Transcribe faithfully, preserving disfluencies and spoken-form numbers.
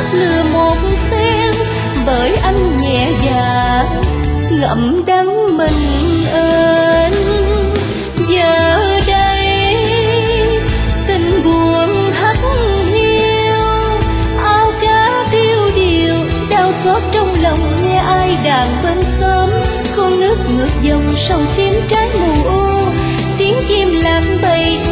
lừa một phen, bởi anh nhẹ dạ ngậm đắng mình ơn. Giờ đây tình buồn hắt hiu, ao cá tiêu điều, đau xót trong lòng nghe ai đàn bên xóm. Con nước ngược dòng sông tím trái mù u, tiếng chim lạc bầy